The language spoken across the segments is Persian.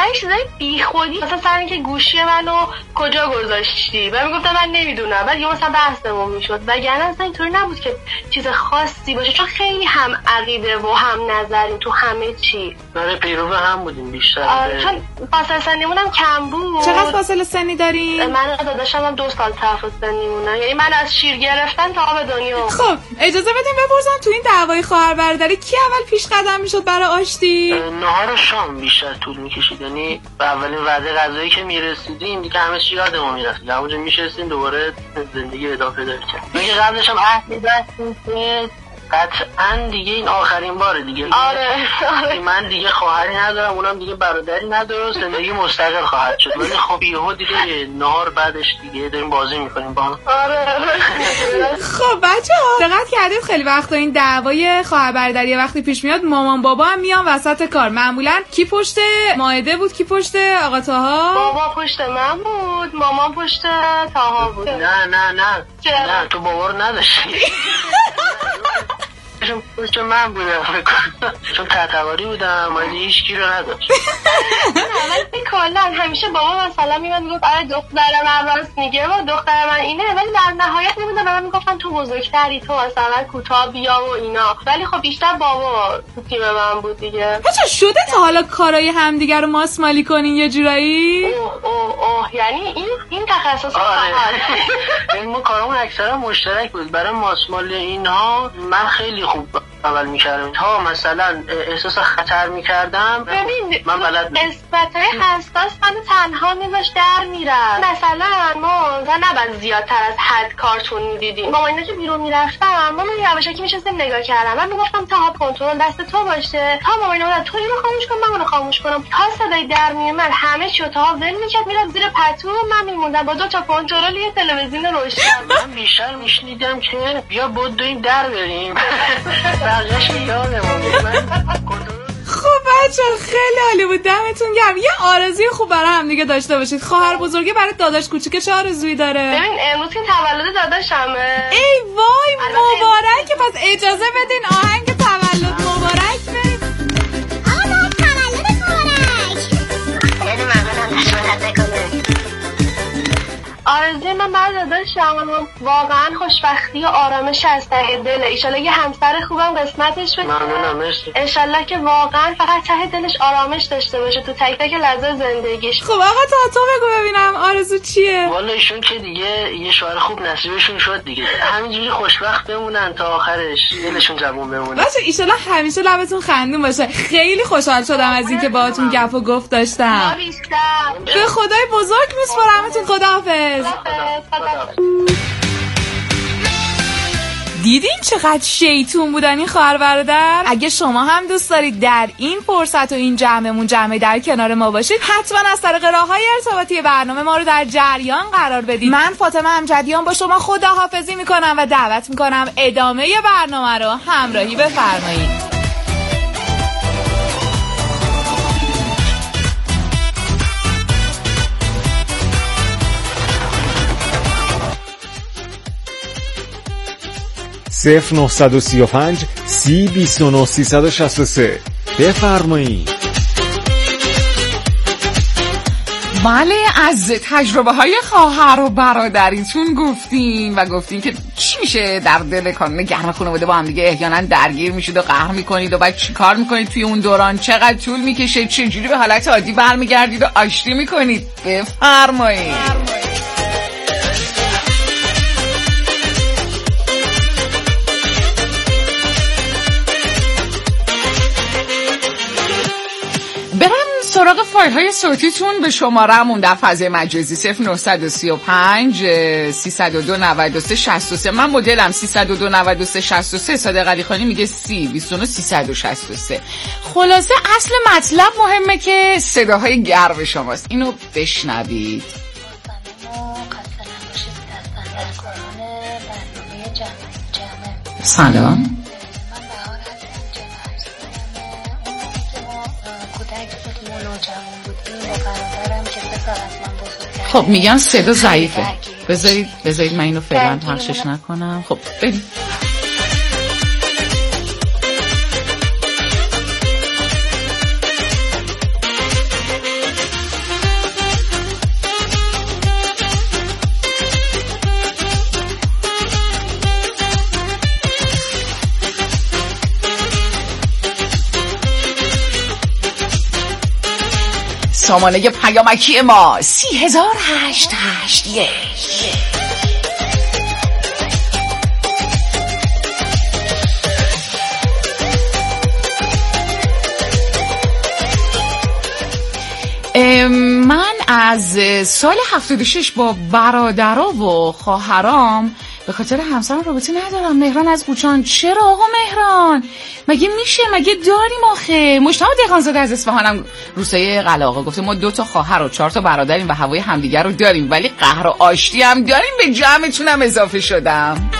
چیزای بیخودی مثلا سر اینکه گوشی منو کجا گذاشتی و میگفتم من نمیدونم، بعد یه مثلا بحثمون میشد. وگرنه اصلا اینطوری نبود که چیز خاصی باشه، چون خیلی هم عقیده و هم نظریم تو همه چی. آره پیرو هم بودیم بیشتر. چون فاصله سنیمونم کم بود. چقدر فاصله سنی داری؟ من داداشم هم 2 سال تفاوت سنیمونه، یعنی من از شیر گرفتن تا آب دنیا. خب اجازه بدیم بپرسم تو این دعوای خواهر برادری کی اول پیش قدم میشد برای آشتی؟ نهار و شام بیشتر طول میکشید، یعنی به اولین وعده غذایی که میرسیدیم دیگه همه چی یادمون میرفت، اونجا میشستیم دوباره زندگی ادامه پیدا کرد. میگه قبلش هم عهد می‌بستیم که قطعاً دیگه این آخرین باره دیگه. آره. من دیگه خواهری ندارم، اونم دیگه برادری نداره، زندگی مستقل خواهد شد. ولی خب یهو دیگه نهار بعدش دیگه داریم بازی میکنیم با هم. آره. خب بچه‌ها دقت کردید خیلی وقتا این دعوای خواهر برادری وقتی پیش میاد مامان بابا هم میان وسط کار. معمولاً کی پشت مائده بود، کی پشت آقا طاها؟ بابا پشت من بود، مامان پشت طاها بود. نه تو بابا رو نداشتی. چون من بودم چون تحتواری بودم مایده هیچ کی رو نداشت. ولی کلا همیشه بابا مثلا میاد میگفت آره دختر من راست میگه و دختر من اینه، ولی در نهایت میبودم من میگفتم تو بزرگتری، تو مثلا کوتاه بیا و اینا. ولی خب بیشتر بابا تو تیم من بود دیگه. بچه شده تا حالا کارای همدیگه رو ماسمالی کنین یه جورایی؟ اوه یعنی این تخصص آره. ما کارمون اکثرا مشترک بود. برای ماسمالی اینها من خیلی خوب عمل میکردم. تا مثلا احساس خطر میکردم ببین من بلد قسمت‌های حساس منو تنها میذاشت در میرم. مثلا ما نباید زیادتر از حد کارتون میدیدیم. با اینا که بیرون میرفتم ما یواشکی میشستیم نگاه کردم. من میگفتم تا کنترل دست تو باشه، تا ما اینا تو اینو خاموش کن من اونو خاموش کنم. تا صدای در میومد همه چی تا ول میکرد میرفت زیر پتو، من میموندم با 2 تا کنترل یه تلویزیون روشن. من بیشتر میشنیدم که بیا بدویم در بریم. بقیه‌اش یادمون خب بچه خیلی عالی بود، دمتون گرم. یه آرزوی خوب برای هم دیگه داشته باشید. خواهر بزرگی برای داداش کوچیکه چه آرزویی داره؟ ببین امروز که تولد داداشمه. ای وای مبارکه. پس اجازه بدین آهنگ تولد مبارک بریم. آقا تولد مبارک. خیلی ممنونم داشت بکنه. آرزوی من برای داداشم واقعا خوشبختی و آرامش از ته دله. ایشالله یه همسر خوبم قسمتش بشه. ممنونم مرسی. انشالله که واقعا فقط ته دلش آرامش داشته باشه تو تک تک لحظه زندگیش. خب آقا تو بگو ببینم آرزو چیه؟ والا ایشون که دیگه یه شوهر خوب نصیبشون شد دیگه، همینجوری خوشبخت بمونن تا آخرش، دلشون جوون بمونه. بچه ایشالله همیشه لبتون خندون باشه. خیلی خوشحال شدم از اینکه باهاتون گپ و گفت داشتم. به خدای بزرگ میسپارمتون. خداحافظ. دیدین چقدر شیطون بودن این خواهر برادر؟ اگه شما هم دوست دارید در این فرصت و این جمع در کنار ما باشید، حتما از طریق راههای ارتباطی برنامه ما رو در جریان قرار بدید. من فاطمه امجدیان با شما خداحافظی میکنم و دعوت میکنم ادامه برنامه رو همراهی بفرمایید. 0935 30 29 363 بفرمایید. بله از تجربه های خواهر و برادریتون گفتین و گفتین که چی میشه در دل کانون گرم خانواده با هم دیگه احیانا درگیر میشید و قهر میکنید و بعد چی کار میکنید توی اون دوران، چقدر طول میکشه، چجوری به حالت عادی برمیگردید و آشتی میکنید. بفرمایید. سراغ فایل های صوتیتون به شماره‌مون در فضای مجازی 0935 302 93 63. من مدلم 302 93 63. صادق علیخانی میگه 30 29 363. خلاصه اصل مطلب مهمه که صداهای گرم شماست. اینو بشنوید. سلام. خب میگن صدا ضعیفه. بذارید من اینو فعلا پخشش نکنم. خب بریم. شماره پیامکی ما 300881. من از سال 76 با برادرها و خواهرام به خاطر همسرم رابطه ندارم. مهران از قوچان. چرا آقا مهران؟ مگه میشه؟ مگه داریم آخه؟ مجتمع دهقانزاده از اصفهانم روستای قلاقه گفته ما 2 تا خواهر و 4 تا برادریم و هوای همدیگر رو داریم ولی قهر و آشتی هم داریم. به جمعتونم اضافه شدم.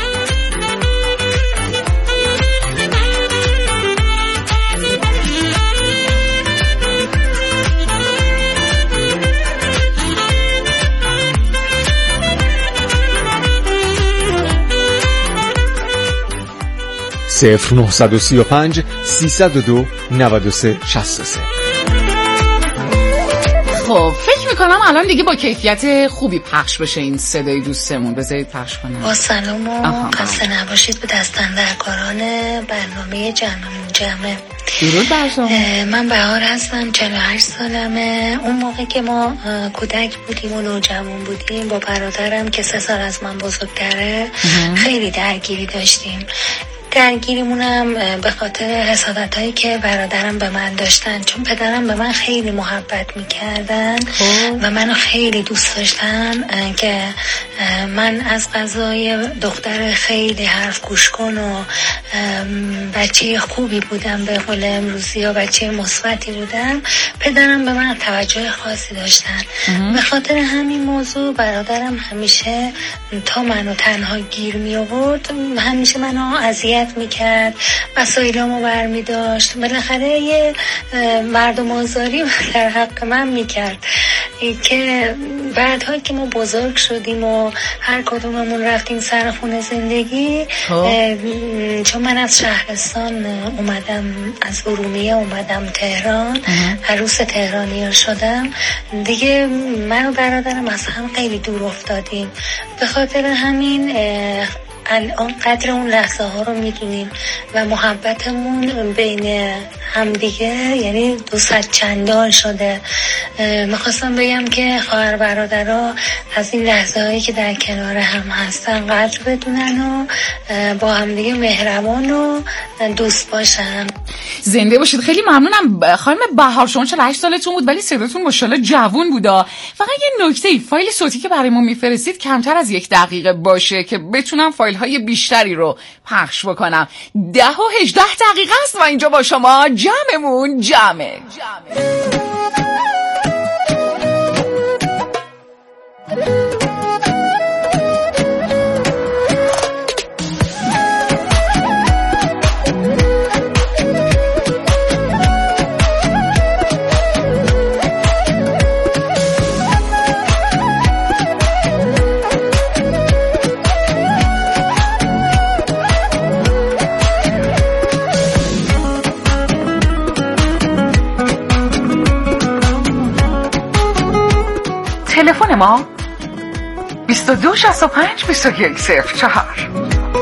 صفر 935 302 93 63. خب فکر میکنم الان دیگه با کیفیت خوبی پخش بشه این صدای دوستمون. بذارید پخش کنم. با سلام و خسته نباشید به دستاندرکاران برنامه جمعه. درود بر شما. من بهار هستم، 48 سالمه. اون موقع که ما کودک بودیم و نوجوان بودیم با برادرم که 3 سال از من بزرگتره خیلی درگیری داشتیم. درگیریمونم به خاطر حسادت هایی که برادرم به من داشتن، چون پدرم به من خیلی محبت میکردن و منو خیلی دوست داشتن که من از قضای دختر خیلی حرف گوش کن و بچه خوبی بودم، به قول امروزی ها بچه مثبتی بودم. پدرم به من توجه خاصی داشتن. به خاطر همین موضوع برادرم همیشه تا منو تنها گیر می آورد، همیشه منو اذیت میکرد، وسایلامو برمی داشت، بالاخره یه مردم آزاری در حق من میکرد که بعدها که ما بزرگ شدیم و هر کدوممون رفتیم سر خونه زندگی، چون من از شهرستان اومدم، از ارومیه اومدم تهران، عروس تهرانی ها شدم دیگه، من و برادرم از هم خیلی دور افتادیم. به خاطر همین الان قدر اون لحظه ها رو میدونیم و محبتمون بین همدیگه یعنی 200 چندان شده. میخواستم بگم که خواهر برادرها از این لحظه هایی که در کنار هم هستن قدر بدونن و با همدیگه مهربان و دوست باشن. زنده باشید. خیلی ممنونم خانم بهار. شما 48 سالتون بود ولی صداتون ماشاءالله جوون بودا. فقط یه نکته، فایل صوتی که برای ما میفرستید کمتر از 1 دقیقه باشه که بتونم فایل های بیشتری رو پخش بکنم. 10 و 18 دقیقه است و اینجا با شما جمعمون جمعه. تلفن ما 22 65 21 04.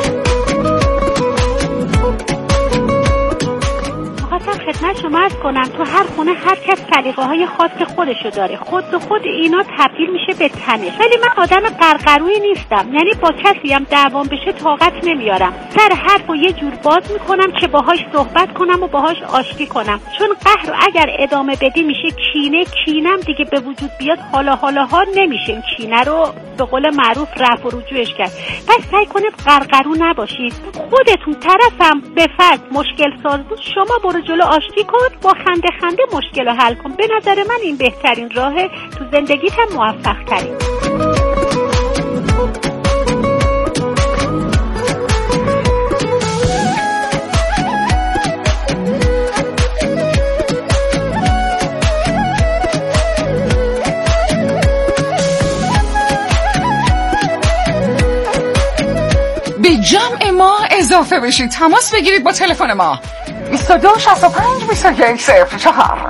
خدمت شما عرض کنم تو هر خونه هر کس سلیقه‌های خاص خودشو داره، خود به خود اینا تبدیل میشه به تنش. ولی من آدم قرقرویی نیستم، یعنی با کسی هم دعوام بشه طاقت نمیارم، سر حرفو یه جور باز میکنم که باهاش صحبت کنم و باهاش آشتی کنم، چون قهر اگر ادامه بدی میشه کینه، کینم دیگه به وجود بیاد حالا نمیشه کینه رو به قول معروف رفع و رجوعش کرد. پس سعی کنید قرقرو نباشید، خودتون طرفم به فرض مشکل ساز بود، شما برو جلو آشتی کن، با خنده مشکل رو حل کن. به نظر من این بهترین راهه، تو زندگیت هم موفق تری. به جمع ما اضافه بشید، تماس بگیرید با تلفن ما 22 65 21 04.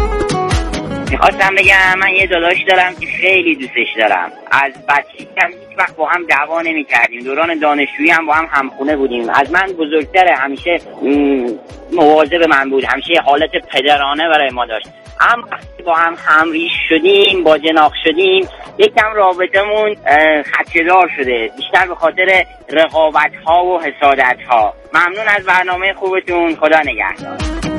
میخواستم بگم من یه داداش دارم که خیلی دوستش دارم، از بچگی هم هیچ وقت با هم دعوا نمی‌کردیم. دوران دانشجویی هم با هم همخونه بودیم. از من بزرگتره، همیشه مواظب من بود، همیشه حالت پدرانه برای ما داشت. هم وقتی با هم ریش شدیم، با جناق شدیم، یکم رابطمون خدشه‌دار شده، بیشتر به خاطر رقابت‌ها و حسادت‌ها. ممنون از برنامه خوبتون، خدا نگهدار.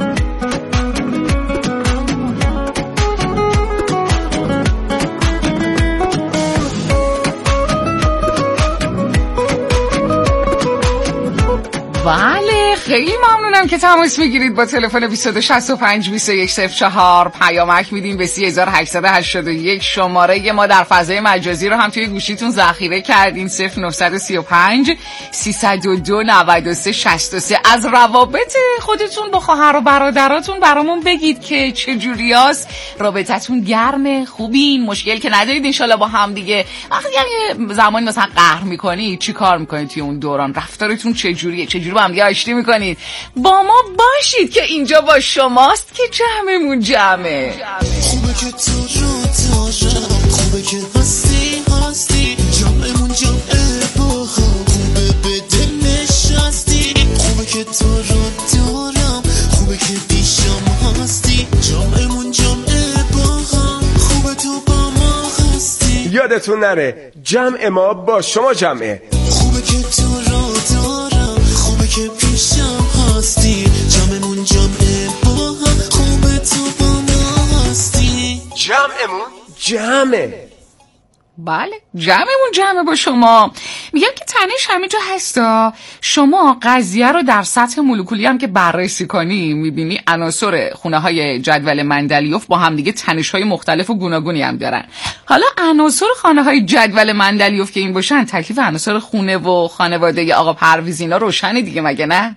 بله خیلی ممنونم که تماس میگیرید با تلفن 2265 2104 پیامک میدین به 3881 شماره ما در فضای مجازی رو هم توی گوشیتون ذخیره کردین 0935 302 93 63. از روابط خودتون با خواهر و برادراتون برامون بگید که چه جوریاست، رابطتون گرمه، خوبین، مشکل که ندارید انشالله با هم دیگه. وقتی یه زمانی مثلا قهر میکنید چی کار میکنید توی اون دوران، رفتارتون چه جوریه، چه جوری با هم دیگه آشتی میکنید؟ با ما باشید که اینجا با شماست که جمعمون جمعه. خوبه که تو رو دارم، خوبه که هستی جمعمون جمعه با هم، خوبه به دل نشستی، خوبه که تو رو دارم، خوبه که پیشم هستی جمعمون جمعه با هم، خوبه تو با ما هستی. یادتون نره جمع ما با شما جمعه. خوبه که تو رو دارم، خوبه که پیشم هستی جمعمون جمعه با هم، خوبه تو با ما هستی جمعمون جمعه. بله جمعمون جمعه با شما. میگم که تنش همینجا هستا. شما قضیه رو در سطح مولکولی هم که بررسی کنی میبینی عناصر خونه های جدول مندلیوف با هم دیگه تنش های مختلف و گوناگونی هم دارن. حالا عناصر خانه های جدول مندلیوف که این باشن، تکلیف عناصر خونه و خانواده آقا پرویز اینا روشنه دیگه، مگه نه؟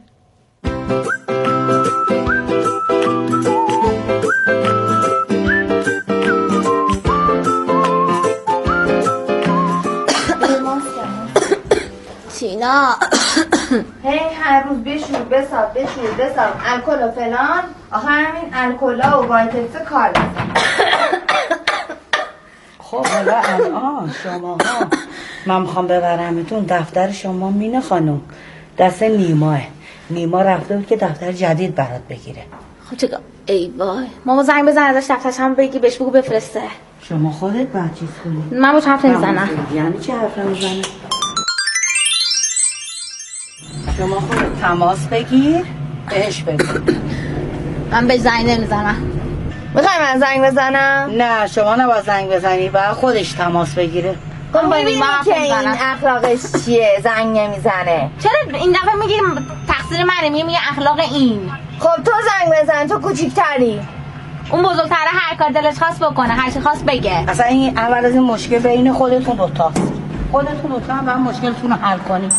سینا هی هر روز بشور بساب الکل و فلان، آخه همین الکلا و وایتکس کار بزن. خب حالا الان شماها من میخوام ببرمتون دفتر شما مینه خانم، دست نیما رفته بود که دفتر جدید برات بگیره. خب چیکار؟ ای وای ماما زنگ بزن ازش دفترش هم بگی، بهش بگو بفرسته. شما خودت باید چیز کنی. من باش حرف نمیزنم. یعنی چه حرف نمیزنه؟ شما خودت تماس بگیر بهش بگو. من بهش زنگ نمیزنم. میخوای من زنگ بزنم؟ نه شما نباید زنگ بزنی، باید خودش تماس بگیره. میبینی که این اخلاقش چیه؟ زنگ نمیزنه. چرا این دفعه میگیم تقصیر منه؟ میگه اخلاق این. خب تو زنگ بزن، تو کوچیک‌تری. اون بزرگتره هر کار دلش خواست بکنه، هر چی خواست بگه. اصلا این اول از این مشکل بین خودتون دوتاست. خودتون دوتا هم مشکلتون رو حل کنید.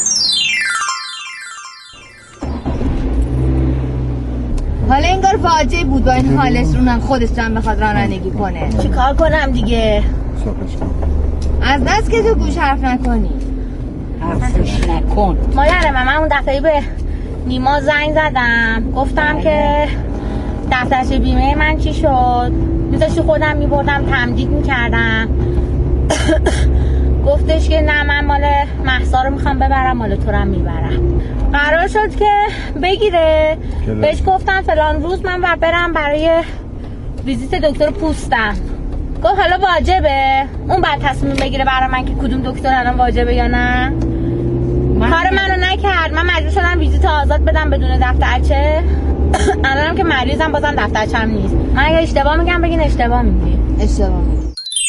حالا انگار واجب بود با این حالش رونم خودش هم بخواد رانندگی کنه. چی کار کنم دیگه؟ از دست که تو گوش حرف نکنی. حرفش نکن. مادر من اون دفعه به نیما زنگ زدم، گفتم که دفترچ بیمه من چی شد، میذاشتی خودم میبردم تمدید میکردم. گفتش که نه من مال مهسا رو میخوام ببرم، مال تو رو میبرم. قرار شد که بگیره، بهش گفتم فلان روز من برم برای ویزیت دکتر پوستم. گفت حالا واجبه؟ اون بعد تصمیم بگیره برای من که کدوم دکتر الان واجبه یا نه. کار منو نکرد، من مجبور شدم ویزیت آزاد بدم بدون دفترچه. الانم که مریضم بازم دفترچه‌م نیست. من اگه اشتباه میگم بگین اشتباه میگی. اشتباه میگی.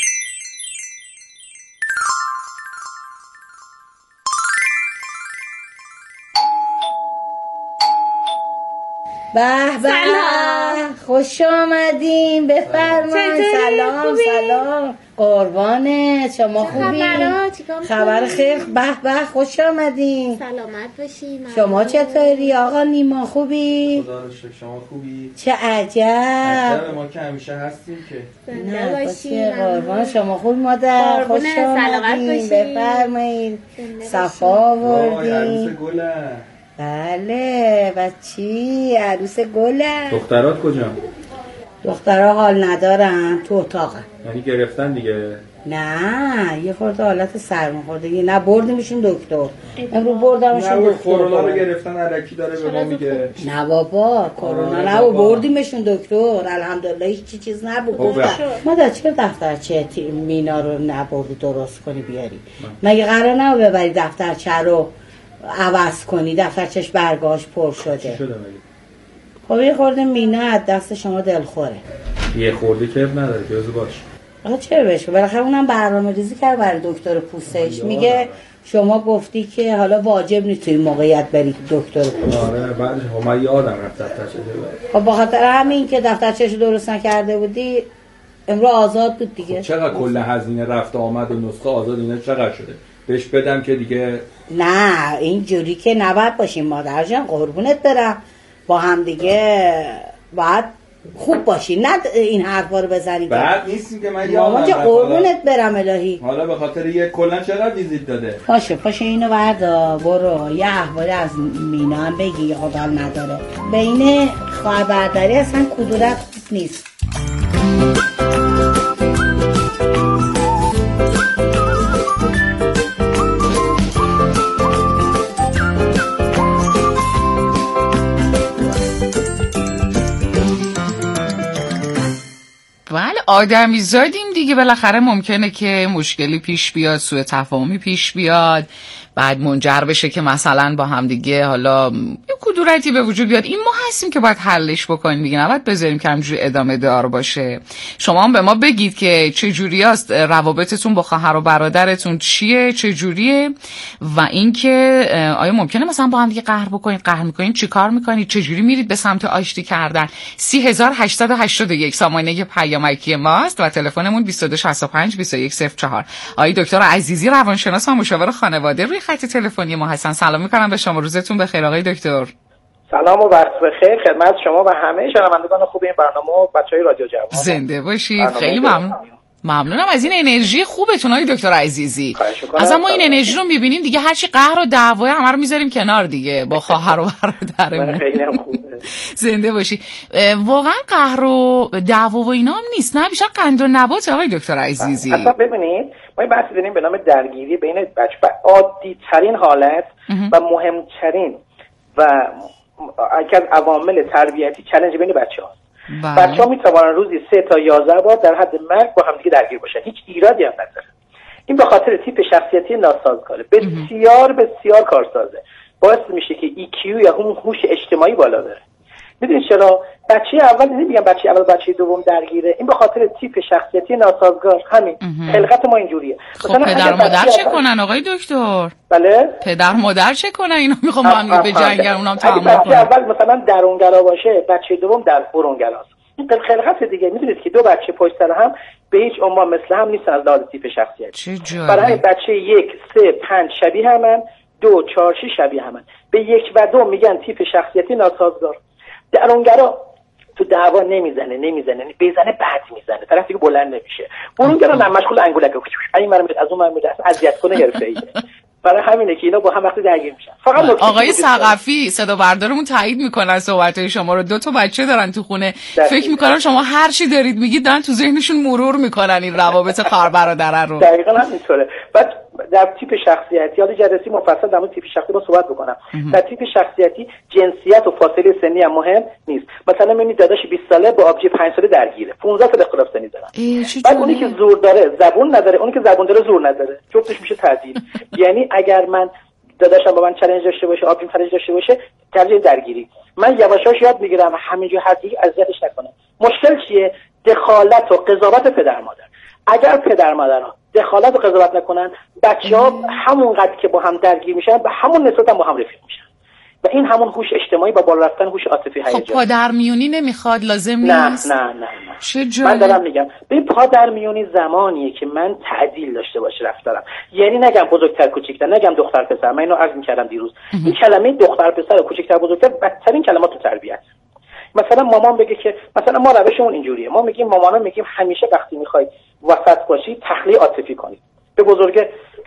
به به خوش آمدین، بفرمایید. سلام قربانه، شما خوبی؟ خبر خیر. به به خوش آمدین، سلامت باشین. شما چطوری آقا نیما، خوبی؟ خدا رو شکر. شما خوبی؟ چه عجب. ما که همیشه هستیم که. زنده باشین قربان. شما خوبی مادر؟ خوش آمدین، بفرمایید. صفا آوردین. عروس گله. بله بچی عروس گله. دخترات کجا؟ دخترها حال ندارن تو اتاقن. یعنی گرفتن دیگه؟ نه یه خورده حالت سرماخوردگی. نه بردیمشون دکتر. امروز بردمشون دکتر. کرونا رو گرفتن الکی داره به ما میگه. نه بابا کرونا نه بردیمشون دکتر. الحمدلله هیچ چیز نبود. مادر چرا دفترچه مینا رو نبردی درست کنی بیاری؟ مگه قرار نه ببری دفترچه رو عوض کنی؟ دفترچش برگاش پر شده. چی شده مگه؟ خب یه خورده مینا از دست شما دلخوره. یه خورده که نداره جزو باش. آقا چرا بشه؟ بالاخره اونم برنامه‌ریزی کرد برای دکتر پوستش. میگه شما گفتی که حالا واجب نیست توی موقعیت بری دکتر پوست. آره بعدش من یادم رفت دفترچه. خب به خاطر همین که دفترچه‌ش درست نکرده بودی امروز آزاد بود دیگه. چقدر کل هزینه رفت آمد و نسخه آزاد اینا چقدر شده؟ بهش بدم که دیگه نه اینجوری که نباید باشیم مادر جان قربونت برم. با هم دیگه باید خوب باشی. نه این حرفا رو بزنید. بعد نیستیم که من مامان جان قربونت برم الهی. حالا به خاطر یک کلا چقدر ویزیت داده؟ باشه اینو بردا برو یه احوالی از مینا هم بگی آدم نداره. بین خواهر برادری اصلا کدورت خوب نیست. بله آدمی زادیم دیگه، بالاخره ممکنه که مشکلی پیش بیاد، سوء تفاهمی پیش بیاد، بعد منجر بشه که مثلا با هم دیگه حالا یه کدورتی به وجود بیاد. این ما هستیم که باید حلش بکنیم دیگه، نباید بذاریم که همجوری ادامه دار باشه. شما هم به ما بگید که چه جوری است روابطتون با خواهر و برادرتون، چیه، چه جوریه، و اینکه آیا ممکنه مثلا با هم دیگه قهر بکنید، قهر میکنید، چیکار میکنید، چه جوری میرید به سمت آشتی کردن. 30881 سامانه پیامکی ماست و تلفنمون 2265 2104. آقای دکتر عزیزی روانشناس و مشاور خانواده روی خط تلفنی ما هستن. سلام میکنم به شما، روزتون بخیر آقای دکتر. سلام و وقت بخیر خدمت شما و همه شنوندگان خوب این برنامه و بچهای رادیو جوان. زنده باشید. خیلی ممنونم از این انرژی خوبتون آقای دکتر عزیزی. از ما این انرژی رو میبینیم دیگه، هر چی قهر و دعوا همه رو میذاریم کنار دیگه با خواهر و برادرمون. خیلی هم خوبه. زنده باشی. واقعا قهر و دعوا و اینا هم نیست، نه بیشتر قند و نبات آقای دکتر عزیزی. اصلا ببینید ما این بحثی داریم به نام درگیری بین بچه. عادی ترین حالت و مهمترین و یکی از عوامل تربیتی چالش بین بچه‌ها. بچه‌ها میتوانن روزی 3 تا 11 بار در حد مرگ با هم دیگه درگیر باشن، هیچ ایرادی هم نداره. این به خاطر تیپ شخصیتی ناسازگاره، بسیار کارسازه، باعث میشه که EQ یا همون هوش اجتماعی بالا بره. میدونید چرا؟ بچه اول نمیگم بچه اول بچه دوم درگیره، این به خاطر تیپ شخصیتی ناسازگار. همین خلقت ما اینجوریه. خب پدر مادر چه کنن آقای دکتر؟ بله پدر مادر چه کنن؟ اینا میخوام با هم به جنگن، اونام تحمل کنن. بچه اول مثلا درونگرا باشه، بچه دوم در برونگراست. این خلقت دیگه. میدونید که دو بچه پشت سر هم به هیچ عنوان مثل هم نیستن از لحاظ تیپ شخصیتی. برای بچه 1 3 5 شبیه همن، 2 4 6 شبیه همن. به 1 و 2 میگن تیپ شخصیتی ناسازگار. درونگرا تو دعوا نمیزنه، بزنه بعد میزنه، طرف دیگه بلند نمیشه. برونگرا نه، مشغول انگولک این مرد از اون مرد اذیت کنه حرفه‌ایه. برای همینه که اینا با هم وقتی درگیر میشن. فقط آقای ثقفی صدا بردارمون تایید میکنن صحبتای شما رو. 2 تا بچه دارن تو خونه، فکر میکنم شما هر چی دارید میگید دارن تو ذهنشون مرور میکنن این روابط خواهر برادر رو. دقیقاً همینطوره. بعد در تیپ شخصیتی، حالا جلسه مفصل در مورد تیپ شخصیتی با صحبت بکنم. در تیپ شخصیتی جنسیت و فاصله سنی هم مهم نیست. مثلا میبینید داداش 20 ساله با آبجی 5 ساله درگیره، 15 سال اختلاف سنی دارن. بعد اونی که زور داره زبون نداره، اونی که زبون داره زور نداره، جفتش میشه تعدیل. یعنی اگر من داداشم با من چالش داشته باشه، آبجیم چالش داشته باشه، درجه درگیری، من یواشاش یاد میگیرم همینجوری هرچی اذیتش نکنم. مشکل چیه؟ دخالت و قضاوت پدر مادر. اگر پدر مادرها دخالت و قضاوت نکنن، بچه‌ها همونقدر که با هم درگیر میشن به همون نسبت هم با هم رفیق میشن و این همون هوش اجتماعی با بالا رفتن هوش عاطفی هیجانی. خب پادرمیونی نمیخواد، لازم نیست. نه چه جالب. من دارم میگم ببین پادرمیونی زمانیه که من تعدیل داشته باشه رفتارم، یعنی نگم بزرگتر کوچیکتر، نگم دختر پسر. من اینو عرض می‌کردم دیروز. این کلمه دختر پسر و کوچیکتر بزرگتر بدترین کلمات تو تربیت. مثلا مامان بگه که مثلا ما روشمون اینجوریه، ما میگیم مامانا میگیم همیشه وقتی میخواید وسط باشی تخلیه عاطفی کنید. به بزرگه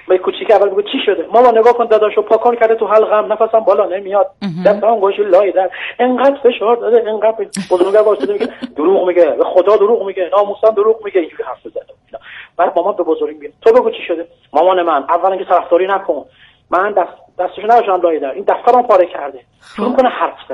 به کوچیک اول بگو چی شده؟ مامان نگاه کن داداشو پاکار کرده تو حلقم، نفسم بالا نمیاد، دستم گوشی لای در، انقدر فشار داده، انقدر بزرگا واسه میگه دروغ میگه، به خدا دروغ میگه، ناموسم دروغ میگه، اینجوری حرف زده. بعد مامان به بزرگ میگه تو بگو چی شده؟ مامان من اولا که طرفداری نکن، من دستش نذاشتم لای در، این دفترم پاره کرده. شروع کنه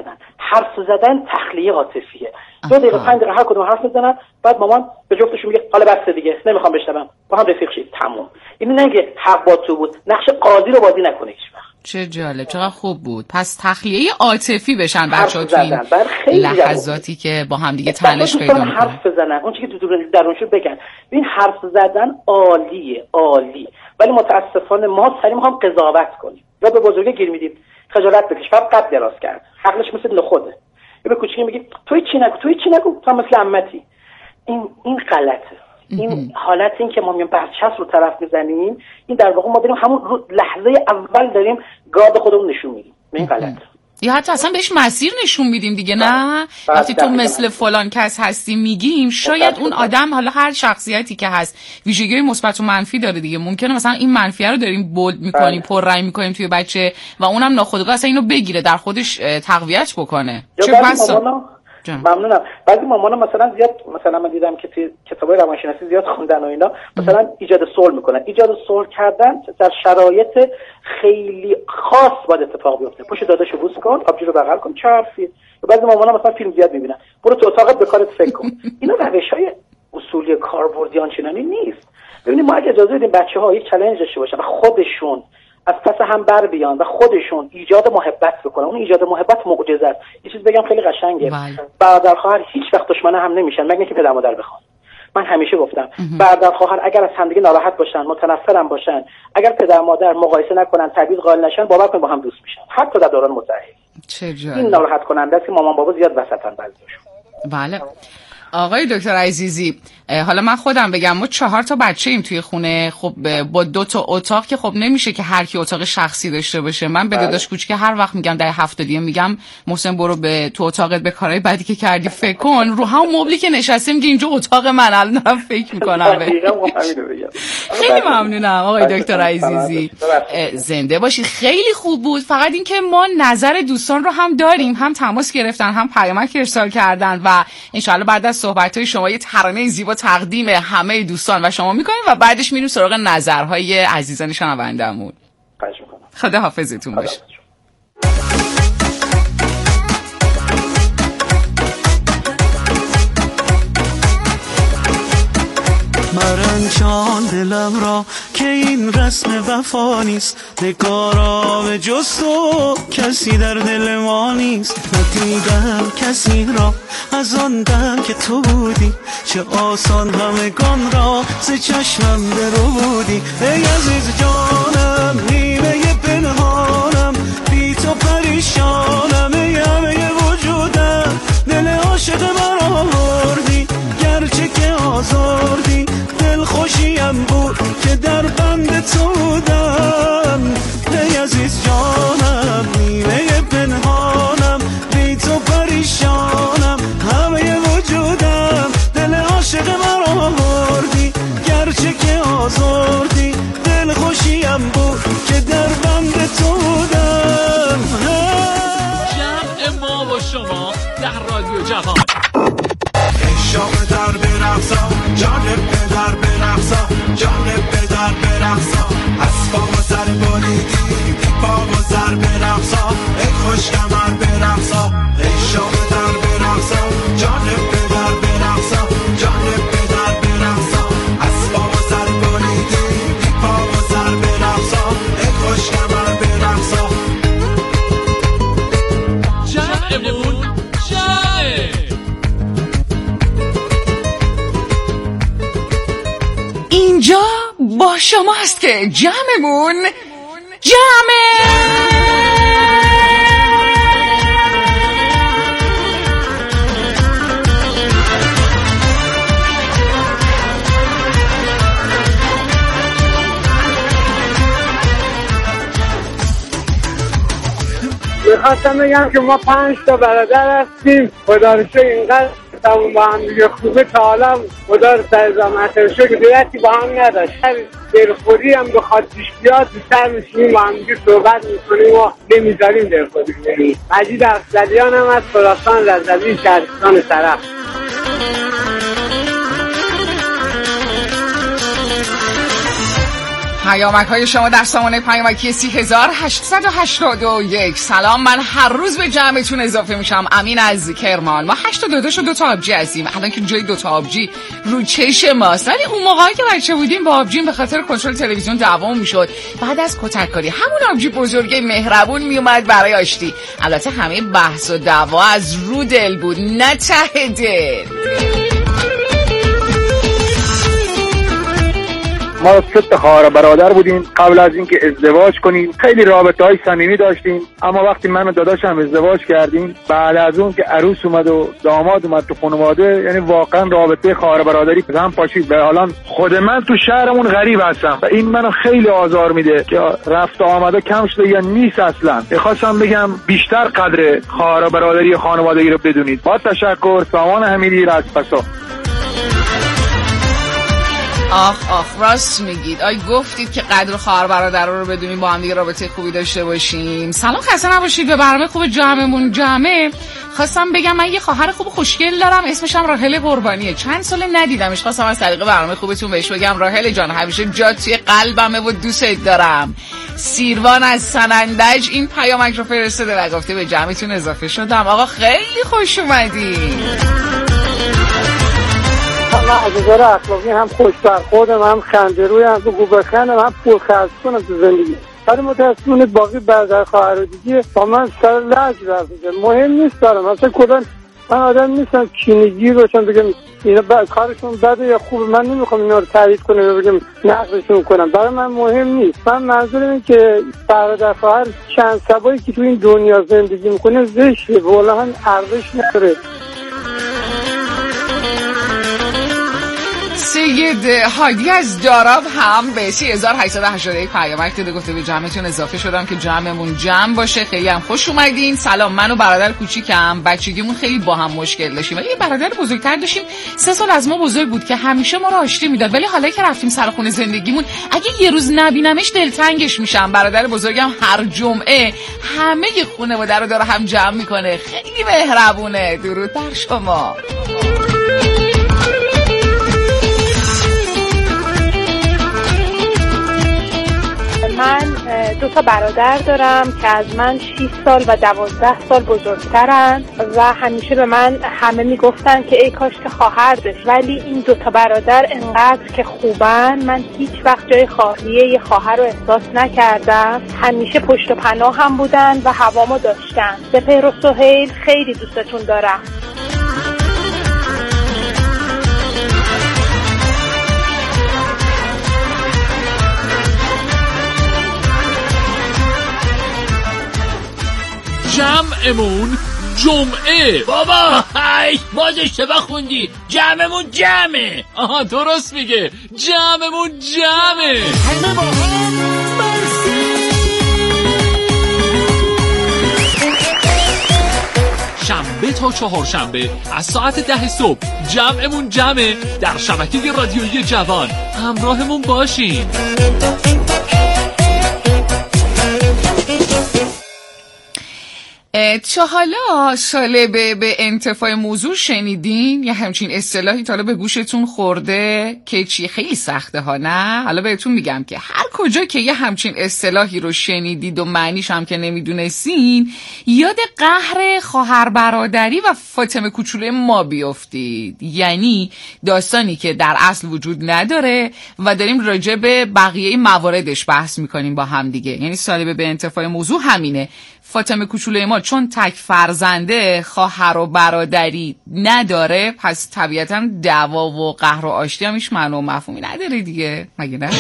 حرف زدن تخلیه عاطفیه. 2 دقیقه 5 دقیقه هر کدوم حرف میزنن، بعد مامان به جفتشون میگه حالا بس دیگه، نمیخوام بشنوم، با هم رفیق شید، تموم. این نگه حق با تو بود، نقش قاضی رو بازی نکنه هیچ وقت. چه جالب، چقدر خوب بود. پس تخلیه عاطفی بشن بچه‌ها تو این لحظاتی که با هم دیگه تنش پیدا میکنن، حرف بزنن، اون چیزی که تو درونشون بگن. ببین حرف زدن عالیه، عالی، ولی متاسفانه ما سری میخوام قضاوت کنیم یا به بزرگی گیر میدیم، خجالت بکش، فقط قد دراز کرد، عقلش مثل نخوده. به کوچیکی میگی توی چی نگو، تو مثل عمتی. این غلطه. این حالت این که ما میگیم برچسب رو طرف میزنیم، این در واقع ما داریم همون لحظه اول داریم گارد خودمون نشون میدیم. این غلطه. یا حتی اصلا بهش مسیر نشون میدیم دیگه. نه وقتی تو مثل فلان کس هستی میگیم، شاید اون آدم، حالا هر شخصیتی که هست ویژگی مثبت و منفی داره دیگه، ممکنه مثلا این منفیه رو داریم بولد میکنیم، پررنگ میکنیم توی بچه و اونم ناخودآگاه اصلا اینو بگیره، در خودش تقویت بکنه. چه بسا ممنونم. بعضی مامانا مثلا زیاد، مثلا من دیدم که توی کتابای روانشناسی زیاد خوندن و اینا، مثلا ایجاد صلح میکنن. ایجاد صلح کردن در شرایط خیلی خاص باید اتفاق بیفته. پشت داداشو بوس کن، آبجو رو بغل کن، چه حرفی. بعضی مامانا مثلا فیلم زیاد میبینن، برو تو اتاقت به کارت فکر کن. اینا روش‌های اصولی کاربردی آنچنانی نیست. ببینید ما اگه اجازه بدیم بچه‌ها یک چالش داشته باشن و خودشون از پس هم بر بیان و خودشون ایجاد محبت بکنن، اون ایجاد محبت معجزه است. یه چیز بگم خیلی قشنگه، برادر خواهر هیچ وقت دشمن هم نمیشن مگر اینکه پدر مادر بخوان. من همیشه گفتم برادر خواهر اگر از همدیگه ناراحت باشن، متنفر هم باشن، اگر پدر مادر مقایسه نکنن، تبعیض قائل نشن، باور کن با هم دوست میشن، حتی در دوران متأهل. چه جالب. این ناراحت کننده است که مامان بابا زیاد وسطن بعضیشون. بله. آقای دکتر عزیزی، حالا من خودم بگم، ما 4 تا بچه ایم توی خونه، خب با 2 تا اتاق که خب نمیشه که هر کی اتاق شخصی داشته باشه. من به داداش کوچیک هر وقت میگم در هفته دیگه میگم محسن برو به تو اتاقت به کارهای بعدی که کردی فکر کن، رو هم مبلی که نشسته میگه اینجا اتاق من، الان دارم فکر میکنم. خیلی ممنونم آقای دکتر عزیزی، زنده باشید. خیلی خوب بود. فقط این که ما نظر دوستان رو هم داریم، هم تماس گرفتن، هم پیامک ارسال کردن و ان شاءالله بعد از صحبت‌های شما یه ترانه زیبا تقدیم همه دوستان و شما می‌کنیم و بعدش میریم سراغ نظرهای عزیزان شنونده‌مون. خدا حافظتون باشه. مرنجان دلم را که این رسم وفا نیست، نگارا به جز تو کسی در دل ما نیست. ندیدم کسی را از آن دم که تو بودی، چه آسان همگان را ز چشمم برو بودی. ای عزیز جانم، نیمه پنهانم، بی تو پریشانم، ای همه وجودم، دل عاشق من آوردی، گرچه که آزردی، دل خوشیم بود که در بند تو بودم. ای عزیز جانم، نیمه پنهانم، بی تو پریشانم، همه وجودم، دل عاشق من آوردی، گرچه که آزردی، دل خوشیم بود که در بند تو بودم. جمع ما و شما در رادیو جوان. شام در برقصا، جانب در برقصا، جانب در برقصا، از پا و سر بالیدی، پا و سر برقصا، ای خوش کمر برقصا. ای شام در برقصا، جانب در برقصا، جانب در برقصا، از پا و سر بالیدی، پا و سر برقصا، ای خوش کمر برقصا. جمعمون جمعه. اینجا با شما است که جمعمون جمعه. میخواستم بگم که ما 5 تا برادر هستیم، خدا رو شکر اینقدر رابطمون با هم دیگه خوبه. تا حالا خدا رو سر زحمت شکر دیتی با هم نداشت. دلخوری هم بخواد پیش بیاد بیشتر میشیم با هم دیگه صحبت میکنیم و نمیذاریم دلخوری کنیم. مجید افضلیان هم از خراسان رضوی شهرستان طرف. پیامک های شما در سامانه پیامکی 3881. سلام، من هر روز به جمعتون اضافه میشم. امین از کرمان. ما 82 شو 2 تا آبجی هستیم. الان که جای 2 تا آبجی رو چش ماست، ولی اون موقعی که بچه بودیم با آبجیم به خاطر کنترل تلویزیون دعوام میشد. بعد از کتککاری همون آبجی بزرگه مهربون میومد برای آشتی. البته همه بحث و دعوا از رو دل بود، نه ته دل. ما 3 خواهر برادر بودیم. قبل از اینکه ازدواج کنیم خیلی رابطه‌های صمیمی داشتیم، اما وقتی من و داداشم ازدواج کردیم، بعد از اون که عروس اومد و داماد اومد تو خانواده، یعنی واقعا رابطه خواهر برادری هم پاشید. به حالا خود من تو شهرمون غریب هستم و این منو خیلی آزار میده که رفت و آمده کم شده یا نیست. اصلا می‌خواستم بگم بیشتر قدر خواهر برادری خانوادگی رو بدونید. با تشکر. سامان حمیدی رازپسا. آخ راست میگید. گفتید که قدر خواهر برادر رو بدونیم، با هم دیگه رابطه خوبی داشته باشیم. سلام، خسته نباشید. به برنامه خوب جمعمون جمعه خواستم بگم من یه خواهر خوب خوشگل دارم، اسمش هم راحل قربانیه. چند سال ندیدمش، خواستم از طریق برنامه خوبتون بهش بگم راحل جان همیشه جات توی قلبمه و دوست دارم. سیروان از سنندج این پیامک رو فرستاده و گفته به جمعتون اضافه شدم. آقا خیلی خوش اومدید. من از نظر اخلاقی هم خوش برخوردم، هم خنده‌روی، هم بگو بخندم، هم پرخرج‌کنم تو زندگی. ولی متأسفانه باقی برادر خواهر دیگه با من سر لج رفته. مهم نیست دارم مثلا کلا من آدم نیستم کینگی باشم بگم اینا کارشون بده یا خوبه. من نمیخوام اینا رو تایید کنم و بگم نقدشون کنم. برای من مهم نیست. من منظورم اینه که برادر خواهر چند سبایی که تو این دنیا زندگی میکنه زشته، واقعا ارزش نداره. سید هادی از داراب هم به 3881 پیامک داده، گفته به جمعتون اضافه شدم که جمعمون جمع باشه. خیلی هم خوش اومدین. سلام، من و برادر کوچیکم بچگیمون خیلی با هم مشکل داشتیم، ولی یه برادر بزرگتر داشتیم 3 سال از ما بزرگ بود که همیشه ما رو آشتی میداد، ولی حالا که رفتیم سر خونه زندگیمون اگه یه روز نبینمش دلتنگش میشم. برادر بزرگم هر جمعه همه خانواده رو داره هم جمع میکنه، خیلی مهربونه. درود بر شما. من 2 تا برادر دارم که از من 6 سال و 12 سال بزرگترن و همیشه به من همه میگفتن که ای کاش که خواهر داشت، ولی این 2 تا برادر انقدر که خوبن من هیچ وقت جای خواهریه یه خواهر رو احساس نکردم. همیشه پشت و پناه هم بودن و هوامو داشتن. سپهر و سهیل خیلی دوستتون دارم. جمعمون جمعه. بابا هی باز اشتباه خوندی. جمعمون جمعه. آها درست میگه، جمعمون جمعه. همه با هم شنبه تا چهارشنبه از ساعت 10 صبح جمعمون جمعه در شبکه رادیویی جوان. همراهمون باشین. تا حالا سالبه به انتفاع موضوع شنیدین؟ یا همچین اصطلاحی تا حالا به گوشتون خورده که چی خیلی سخته ها؟ نه حالا بهتون میگم که هر کجا که یه همچین اصطلاحی رو شنیدید و معنیش هم که نمیدونستین، یاد قهر خواهر برادری و فاطمه کوچولوی ما بیافتید. یعنی داستانی که در اصل وجود نداره و داریم راجع به بقیه مواردش بحث میکنیم با هم دیگه. یعنی سالبه به انتفاع موضوع همینه. فاطمه کوچولوی ما چون تک فرزنده خواهر و برادری نداره، پس طبیعتا دعوا و قهر و آشتی هم هیچ معنی و مفهومی نداره دیگه، مگه نه؟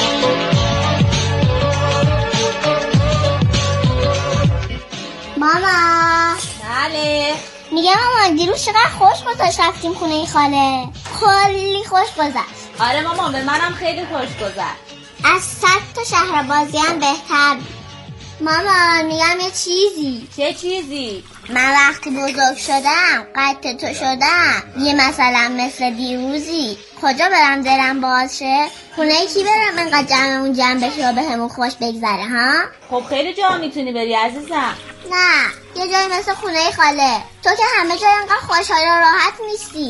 ماما. بله. میگم مامان دیروز چقدر خوش گذشت رفتیم خونه ای خاله. خیلی خوش گذشت. آره مامان به منم خیلی خوش گذشت. از 100 تا شهر بازی هم بهتر. مامان میگم یه چیزی. چه چیزی؟ من وقتی بزرگ شدم قد تو شدم یه مثلا مثل دیروزی کجا برم دلم باز شه؟ خونه کی برم انقدر جمعمون جمع بشه و به همون خوش بگذره ها؟ خب خیلی جا میتونی بری عزیزم. نه یه جایی مثل خونه خاله. تو که همه جای انقدر خوشحال و راحت نیستی.